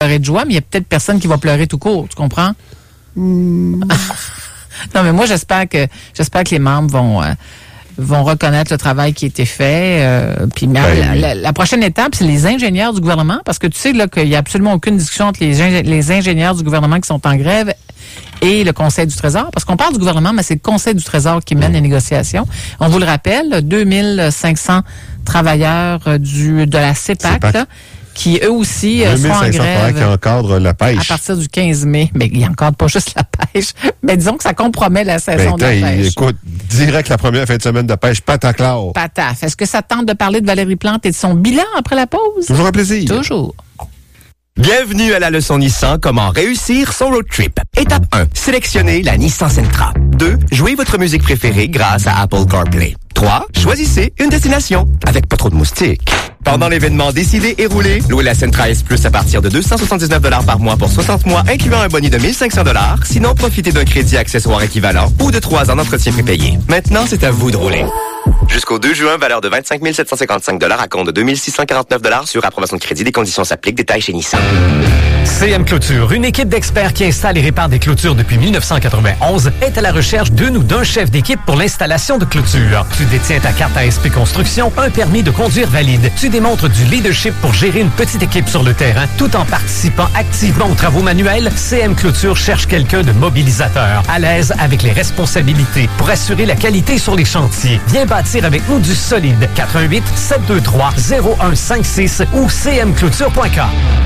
pleurer de joie, mais il y a peut-être personne qui va pleurer tout court, tu comprends? Non, mais moi, j'espère que les membres vont reconnaître le travail qui a été fait. Puis la prochaine étape, c'est les ingénieurs du gouvernement, parce que tu sais là qu'il n'y a absolument aucune discussion entre les ingénieurs du gouvernement qui sont en grève et le Conseil du Trésor, parce qu'on parle du gouvernement, mais c'est le Conseil du Trésor qui mène les négociations. On vous le rappelle, 2500 travailleurs de la CEPAC, là, qui eux aussi sont en grève qui encadrent la pêche. À partir du 15 mai. Mais ils n'encadrent pas juste la pêche, mais disons que ça compromet la saison de la pêche. Écoute, direct la première fin de semaine de pêche, pataclore. Pataf. Est-ce que ça tente de parler de Valérie Plante et de son bilan après la pause? Toujours un plaisir. Toujours. Bienvenue à la leçon Nissan, comment réussir son road trip. Étape 1, sélectionnez la Nissan Sentra. 2, jouez votre musique préférée grâce à Apple CarPlay. 3, choisissez une destination avec pas trop de moustiques. Pendant l'événement Décidez et roulez, louez la Sentra S Plus à partir de 279 $ par mois pour 60 mois, incluant un bonus de 1500 $. Sinon, profitez d'un crédit accessoire équivalent ou de 3 ans d'entretien prépayé. Maintenant, c'est à vous de rouler. Jusqu'au 2 juin, valeur de 25 755 $ à compte de 2 649 $ sur approbation de crédit. Les conditions s'appliquent. Détails chez Nissan. CM Clôture, une équipe d'experts qui installe et répare des clôtures depuis 1991, est à la recherche d'une ou d'un chef d'équipe pour l'installation de clôtures. Tu détiens ta carte ASP Construction, un permis de conduire valide. Tu démontres du leadership pour gérer une petite équipe sur le terrain, tout en participant activement aux travaux manuels. CM Clôture cherche quelqu'un de mobilisateur, à l'aise avec les responsabilités, pour assurer la qualité sur les chantiers. Viens bâtir avec nous du solide. 88 723 0156 ou cmclôture.com.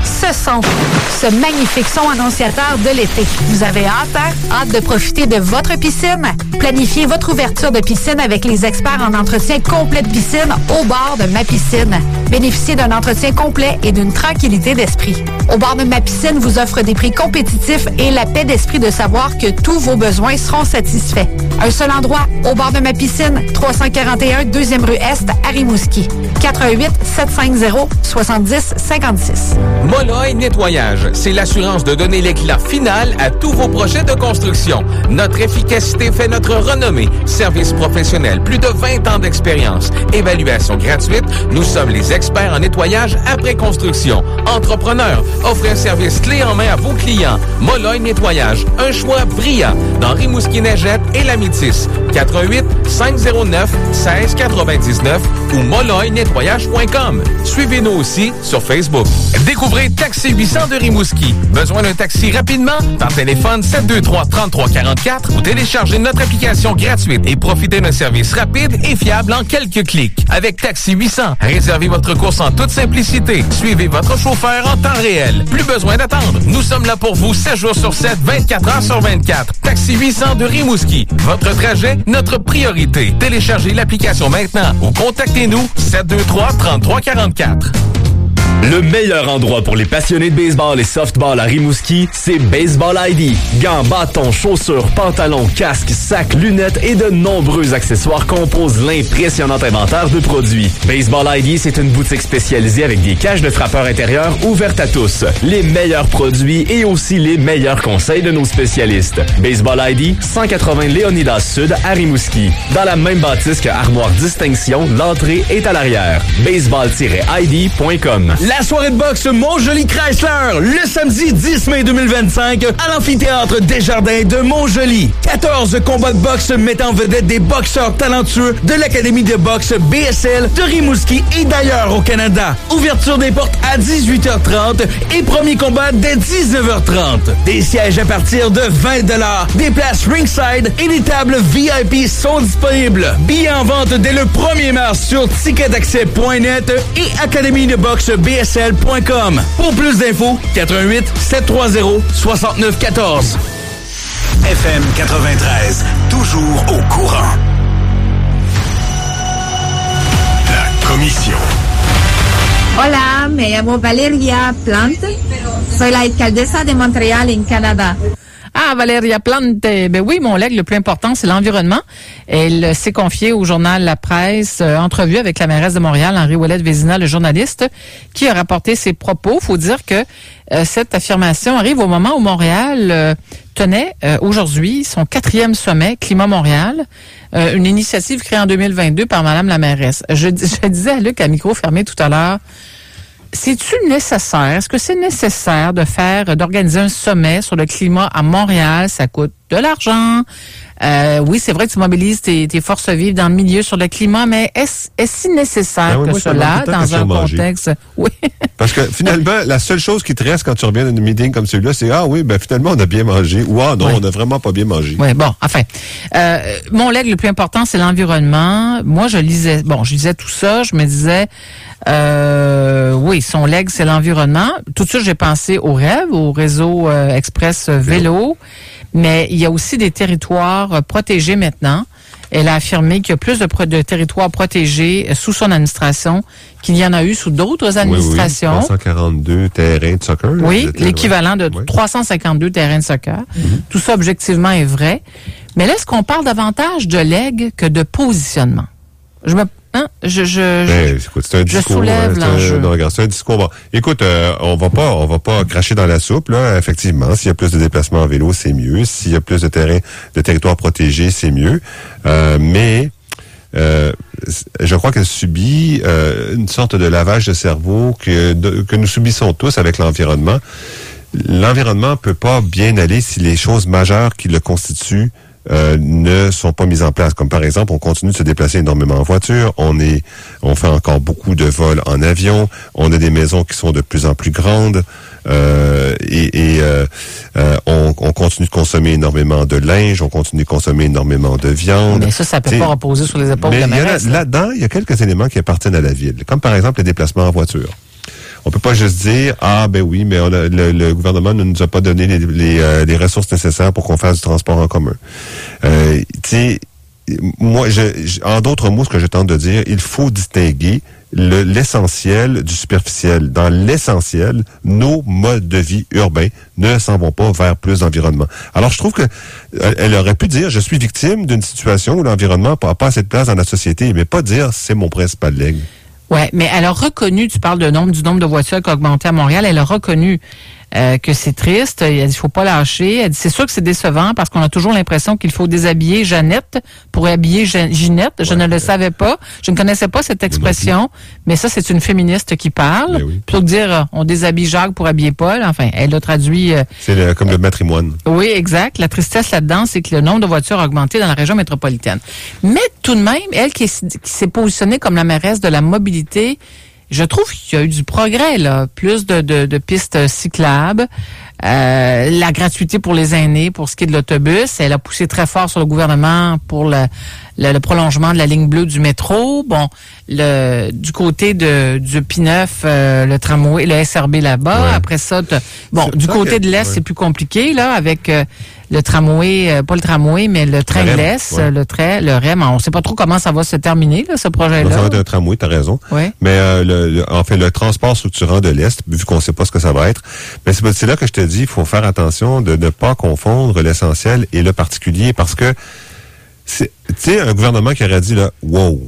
Ce magnifique son annonciateur de l'été. Vous avez hâte de profiter de votre piscine? Planifiez votre ouverture de piscine avec les experts en entretien complet de piscine au bord de Ma Piscine. Bénéficiez d'un entretien complet et d'une tranquillité d'esprit. Au bord de Ma Piscine vous offre des prix compétitifs et la paix d'esprit de savoir que tous vos besoins seront satisfaits. Un seul endroit, au bord de Ma Piscine, 341 2e rue Est à Rimouski. 88 750 70 56. Molloy Nettoyage, c'est l'assurance de donner l'éclat final à tous vos projets de construction. Notre efficacité fait notre renommée. Service professionnel, plus de 20 ans d'expérience. Évaluation gratuite, nous sommes les experts en nettoyage après construction. Entrepreneurs, offrez un service clé en main à vos clients. Molloy Nettoyage, un choix brillant dans Rimouski-Neigette et la Métis. 88 509 1699 ou molloynettoyage.com. Suivez-nous aussi sur Facebook. Découvrez Taxi 800 de Rimouski. Besoin d'un taxi rapidement? Par téléphone 723-3344 ou téléchargez notre application gratuite et profitez d'un service rapide et fiable en quelques clics. Avec Taxi 800, réservez votre course en toute simplicité. Suivez votre chauffeur en temps réel. Plus besoin d'attendre. Nous sommes là pour vous 7 jours sur 7, 24 heures sur 24. Taxi 800 de Rimouski. Votre trajet, notre priorité. Téléchargez l'application maintenant ou contactez-nous 723-3344. Le meilleur endroit pour les passionnés de baseball et softball à Rimouski, c'est Baseball ID. Gants, bâtons, chaussures, pantalons, casques, sacs, lunettes et de nombreux accessoires composent l'impressionnant inventaire de produits. Baseball ID, c'est une boutique spécialisée avec des cages de frappeurs intérieurs ouvertes à tous, les meilleurs produits et aussi les meilleurs conseils de nos spécialistes. Baseball ID, 180 Léonidas Sud à Rimouski. Dans la même bâtisse que Armoire Distinction, l'entrée est à l'arrière. baseball-id.com. La soirée de boxe Montjoli Chrysler, le samedi 10 mai 2025 à l'amphithéâtre Desjardins de Montjoli. 14 combats de boxe mettant en vedette des boxeurs talentueux de l'Académie de boxe BSL de Rimouski et d'ailleurs au Canada. Ouverture des portes à 18h30 et premier combat dès 19h30. Des sièges à partir de 20 $. Des places ringside et des tables VIP sont disponibles. Billets en vente dès le 1er mars sur ticketaccès.net et Académie de boxe BSL.com. Pour plus d'infos, 88 730 6914. FM 93, toujours au courant. La commission. Hola, me llamo Valeria Plante. Soy la alcaldesa de Montréal, en Canada. Ah, Valeria Plante. Ben oui, mon leg, le plus important, c'est l'environnement. Elle s'est confiée au journal La Presse, entrevue avec la mairesse de Montréal, Henri Ouellette-Vézina, le journaliste, qui a rapporté ses propos. Faut dire que cette affirmation arrive au moment où Montréal tenait aujourd'hui son 4e sommet Climat Montréal, une initiative créée en 2022 par Madame la mairesse. Je disais à Luc à micro fermé tout à l'heure, c'est-tu nécessaire? Est-ce que c'est nécessaire d'organiser un sommet sur le climat à Montréal? Ça coûte de l'argent. Oui, c'est vrai que tu mobilises tes forces vives dans le milieu sur le climat, mais est-ce si nécessaire que cela dans un contexte? Oui. Parce que finalement, la seule chose qui te reste quand tu reviens d'un meeting comme celui-là, c'est finalement, on a bien mangé. Ou non, on a vraiment pas bien mangé. Oui, bon, enfin. Mon legs le plus important, c'est l'environnement. Moi, je lisais tout ça, je me disais, oui, son legs, c'est l'environnement. Tout de suite, j'ai pensé au REV, au réseau Express Vélo. Mais il y a aussi des territoires protégés maintenant. Elle a affirmé qu'il y a plus de territoires protégés sous son administration qu'il y en a eu sous d'autres administrations. Oui, 342 terrains de soccer. Oui, l'équivalent de 352 terrains de soccer. Mm-hmm. Tout ça, objectivement, est vrai. Mais là, est-ce qu'on parle davantage de legs que de positionnement? Écoute, c'est un discours. Soulève l'enjeu. C'est un discours. Bon, écoute, on va pas cracher dans la soupe, là. Effectivement, s'il y a plus de déplacements en vélo, c'est mieux. S'il y a plus de territoires protégés, c'est mieux. Mais je crois qu'elle subit une sorte de lavage de cerveau que nous subissons tous avec l'environnement. L'environnement peut pas bien aller si les choses majeures qui le constituent ne sont pas mises en place. Comme par exemple, on continue de se déplacer énormément en voiture, on fait encore beaucoup de vols en avion, on a des maisons qui sont de plus en plus grandes, on continue de consommer énormément de linge, on continue de consommer énormément de viande. Mais ça peut pas reposer sur les épaules de la mairesse. Là-dedans, il y a quelques éléments qui appartiennent à la ville, comme par exemple les déplacements en voiture. On peut pas juste dire oui, mais le gouvernement ne nous a pas donné les ressources nécessaires pour qu'on fasse du transport en commun. Moi, en d'autres mots, ce que je tente de dire, il faut distinguer l'essentiel du superficiel. Dans l'essentiel, nos modes de vie urbains ne s'en vont pas vers plus d'environnement. Alors, je trouve que elle aurait pu dire, je suis victime d'une situation où l'environnement n'a pas assez de place dans la société, mais pas dire, c'est mon principal legs. Ouais, mais elle a reconnu, tu parles du nombre de voitures qui a augmenté à Montréal, elle a reconnu que c'est triste. Elle dit, il faut pas lâcher. Elle dit, c'est sûr que c'est décevant parce qu'on a toujours l'impression qu'il faut déshabiller Jeannette pour habiller Ginette. Je ne le savais pas. Je ne connaissais pas cette expression. Mais ça, c'est une féministe qui parle. Oui. Plutôt que de dire, on déshabille Jacques pour habiller Paul. Enfin, elle a traduit... c'est comme le matrimoine. Oui, exact. La tristesse là-dedans, c'est que le nombre de voitures a augmenté dans la région métropolitaine. Mais tout de même, elle qui s'est positionnée comme la mairesse de la mobilité, je trouve qu'il y a eu du progrès, là. Plus de pistes cyclables, la gratuité pour les aînés pour ce qui est de l'autobus. Elle a poussé très fort sur le gouvernement pour le prolongement de la ligne bleue du métro. Bon, du côté du P9, le tramway, le SRB là-bas. Ouais. Après ça, du côté de l'Est, c'est plus compliqué, là, avec le tramway, pas le tramway, mais le train de l'Est, le REM. On sait pas trop comment ça va se terminer, là, ce projet-là. Ça va être un tramway, t'as raison. Ouais. Mais le transport structurant de l'Est, vu qu'on sait pas ce que ça va être, mais c'est là que je te dis, il faut faire attention de ne pas confondre l'essentiel et le particulier, parce que tu sais, un gouvernement qui aurait dit là, wow,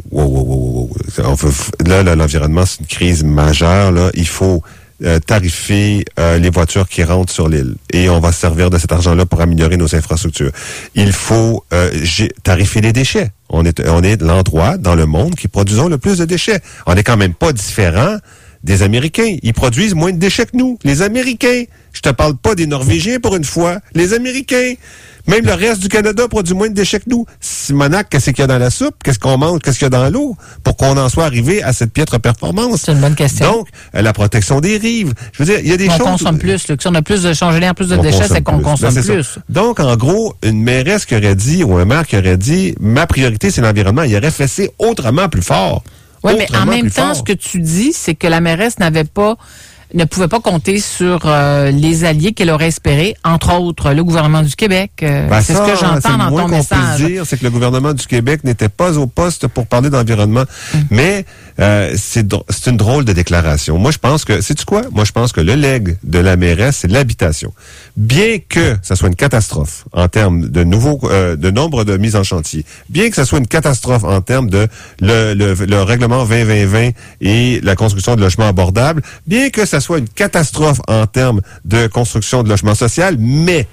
là, l'environnement, c'est une crise majeure, là, il faut tarifer les voitures qui rentrent sur l'île. Et on va se servir de cet argent-là pour améliorer nos infrastructures. Il faut tarifer les déchets. On est l'endroit dans le monde qui produisons le plus de déchets. On n'est quand même pas différent des Américains. Ils produisent moins de déchets que nous. Les Américains. Je te parle pas des Norvégiens pour une fois. Les Américains. Même le reste du Canada produit moins de déchets que nous. Simonac, qu'est-ce qu'il y a dans la soupe? Qu'est-ce qu'on mange? Qu'est-ce qu'il y a dans l'eau? Pour qu'on en soit arrivé à cette piètre performance. C'est une bonne question. Donc, la protection des rives. Je veux dire, il y a des choses... On consomme plus. Si on a plus de changer plus de déchets, c'est qu'on consomme plus. Donc, en gros, une mairesse qui aurait dit, ou un maire qui aurait dit, ma priorité, c'est l'environnement, il aurait fessé autrement plus fort. Oui, mais en même temps, ce que tu dis, c'est que la mairesse ne pouvait pas compter sur les alliés qu'elle aurait espérés, entre autres le gouvernement du Québec. C'est ce que j'entends dans ton message. Ce qu'on peut dire, c'est que le gouvernement du Québec n'était pas au poste pour parler d'environnement. Mais c'est une drôle de déclaration. Moi, je pense que, sais-tu quoi? Moi, je pense que le legs de la mairesse, c'est l'habitation. Bien que ça soit une catastrophe en termes de de nombre de mises en chantier, bien que ça soit une catastrophe en termes de le règlement 20-20-20 et la construction de logements abordables, bien que ça soit une catastrophe en termes de construction de logement social, mais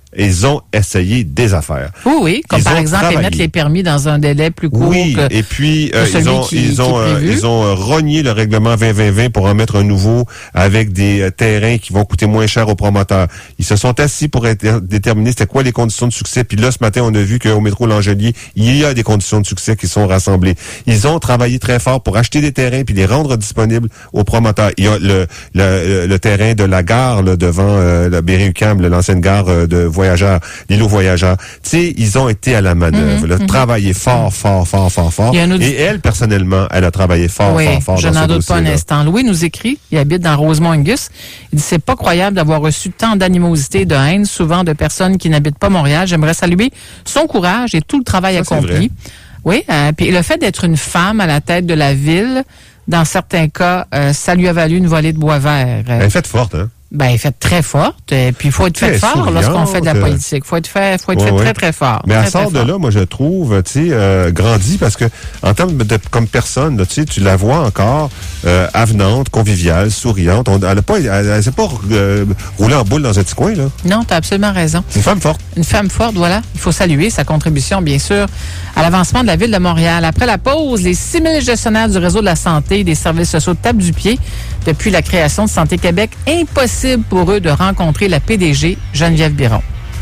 ils ont essayé des affaires. Oui, comme par exemple émettre les permis dans un délai plus court. Oui, et puis ils ont rogné le règlement 20-20-20 pour en mettre un nouveau avec des terrains qui vont coûter moins cher aux promoteurs. Ils se sont assis pour déterminer c'était quoi les conditions de succès. Puis là, ce matin, on a vu qu'au métro Langelier, il y a des conditions de succès qui sont rassemblées. Ils ont travaillé très fort pour acheter des terrains puis les rendre disponibles aux promoteurs. Il y a le terrain de la gare là, devant la Berry-UQAM, l'ancienne gare de voyageurs, l'îlot voyageurs. Tu sais, ils ont été à la manœuvre, travaillé fort. Et elle, personnellement, elle a travaillé fort. Je n'en doute pas un instant. Louis nous écrit, il habite dans Rosemont-Angus. Il dit, c'est pas croyable d'avoir reçu tant d'animosité et de haine, souvent de personnes qui n'habitent pas Montréal. J'aimerais saluer son courage et tout le travail accompli. Oui, puis le fait d'être une femme à la tête de la ville, dans certains cas, ça lui a valu une volée de bois vert. Elle est faite forte, hein? Ben, elle est faite très forte. Et puis, il faut être fait fort lorsqu'on fait de la politique. Il faut être fait très, très fort. Mais elle sort de là, moi, je trouve, tu sais, grandie, parce que, en termes de comme personne, tu sais, tu la vois encore avenante, conviviale, souriante. Elle s'est pas roulée en boule dans un petit coin, là. Non, tu as absolument raison. Une femme forte. Une femme forte, voilà. Il faut saluer sa contribution, bien sûr, à l'avancement de la Ville de Montréal. Après la pause, les 6 000 gestionnaires du réseau de la santé et des services sociaux tapent du pied depuis la création de Santé Québec. Impossible pour eux de rencontrer la PDG, Geneviève Biron.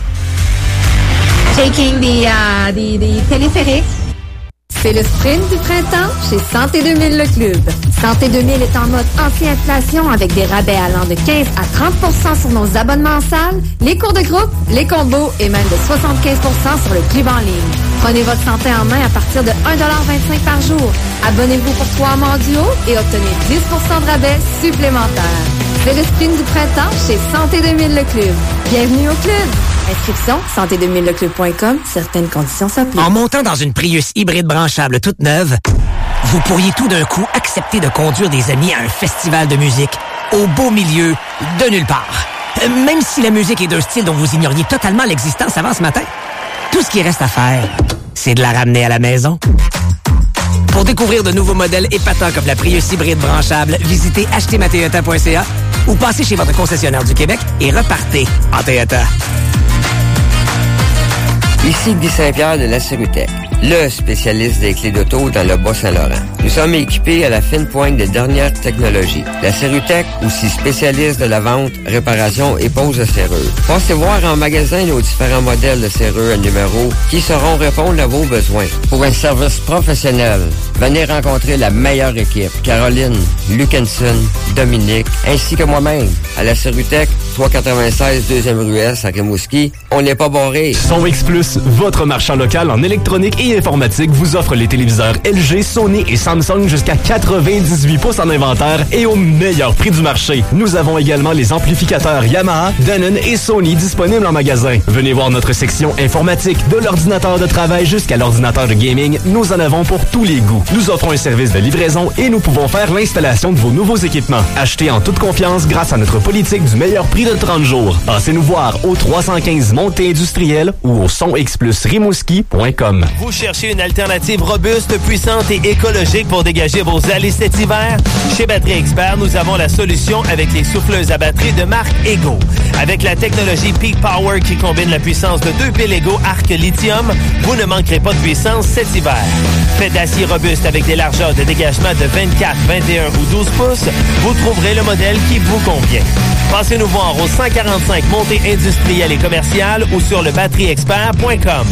Taking the téléphérique. C'est le sprint du printemps chez Santé 2000 Le Club. Santé 2000 est en mode anti-inflation avec des rabais allant de 15 à 30% sur nos abonnements en salle, les cours de groupe, les combos et même de 75% sur le club en ligne. Prenez votre santé en main à partir de 1,25$ par jour. Abonnez-vous pour 3 mois en duo et obtenez 10% de rabais supplémentaires. C'est le sprint du printemps chez Santé 2000 Le Club. Bienvenue au club! Inscription, santé2000leclub.com. Certaines conditions s'appliquent. En montant dans une Prius hybride branchable toute neuve, vous pourriez tout d'un coup accepter de conduire des amis à un festival de musique au beau milieu de nulle part. Même si la musique est d'un style dont vous ignoriez totalement l'existence avant ce matin, tout ce qui reste à faire, c'est de la ramener à la maison. Pour découvrir de nouveaux modèles épatants comme la Prius hybride branchable, visitez achetermatoyota.ca ou passez chez votre concessionnaire du Québec et repartez en Toyota. Ici Guy Saint-Pierre de la Cerutec, le spécialiste des clés d'auto dans le Bas-Saint-Laurent. Nous sommes équipés à la fine pointe des dernières technologies. La Cerutec, aussi spécialiste de la vente, réparation et pose de serrure. Passez voir en magasin nos différents modèles de serrure à numéro qui sauront répondre à vos besoins. Pour un service professionnel, venez rencontrer la meilleure équipe. Caroline, Luc Henson, Dominique, ainsi que moi-même. À la Cerutec, 396 2e rue S à Rimouski, on n'est pas barré. Son X Plus, votre marchand local en électronique et informatique, vous offre les téléviseurs LG, Sony et Samsung jusqu'à 98 pouces en inventaire et au meilleur prix du marché. Nous avons également les amplificateurs Yamaha, Denon et Sony disponibles en magasin. Venez voir notre section informatique, de l'ordinateur de travail jusqu'à l'ordinateur de gaming. Nous en avons pour tous les goûts. Nous offrons un service de livraison et nous pouvons faire l'installation de vos nouveaux équipements. Achetez en toute confiance grâce à notre politique du meilleur prix de 30 jours. Passez nous voir au 315 Montée Industrielle ou au sonxplusrimouski.com. Vous cherchez une alternative robuste, puissante et écologique pour dégager vos allées cet hiver? Chez Batterie Expert, nous avons la solution avec les souffleuses à batterie de marque Ego. Avec la technologie Peak Power qui combine la puissance de 2 piles Ego Arc Lithium, vous ne manquerez pas de puissance cet hiver. Fait d'acier robuste avec des largeurs de dégagement de 24, 21 ou 12 pouces, vous trouverez le modèle qui vous convient. Passez nous voir au 145 Montée Industrielle et Commerciale ou sur le batterieexpert.com.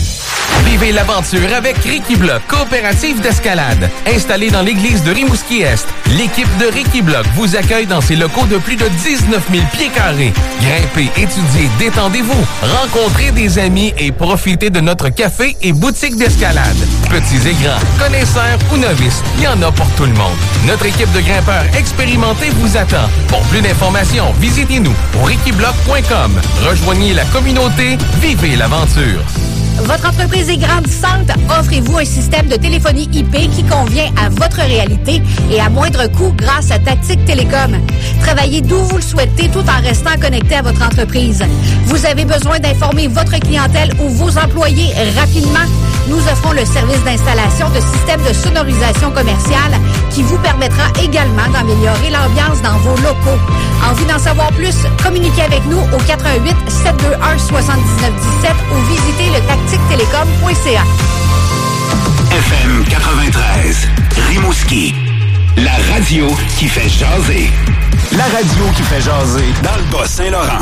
Vivez l'aventure avec Ricky Block, coopérative d'escalade. Installée dans l'église de Rimouski-Est, l'équipe de Ricky Block vous accueille dans ses locaux de plus de 19 000 pieds carrés. Grimpez, étudiez, détendez-vous, rencontrez des amis et profitez de notre café et boutique d'escalade. Petits et grands, connaisseurs ou novices, il y en a pour tout le monde. Notre équipe de grimpeurs expérimentés vous attend. Pour plus d'informations, visitez-nous au rickyblock.com. Rejoignez la communauté, vivez l'aventure. Votre entreprise est grandissante? Offrez-vous un système de téléphonie IP qui convient à votre réalité et à moindre coût grâce à Tactique Télécom. Travaillez d'où vous le souhaitez tout en restant connecté à votre entreprise. Vous avez besoin d'informer votre clientèle ou vos employés rapidement? Nous offrons le service d'installation de systèmes de sonorisation commerciale qui vous permettra également d'améliorer l'ambiance dans vos locaux. Envie d'en savoir plus? Communiquez avec nous au 88 721 7917 ou visitez le tactictelecom.ca. FM 93, Rimouski. La radio qui fait jaser. La radio qui fait jaser dans le Bas-Saint-Laurent.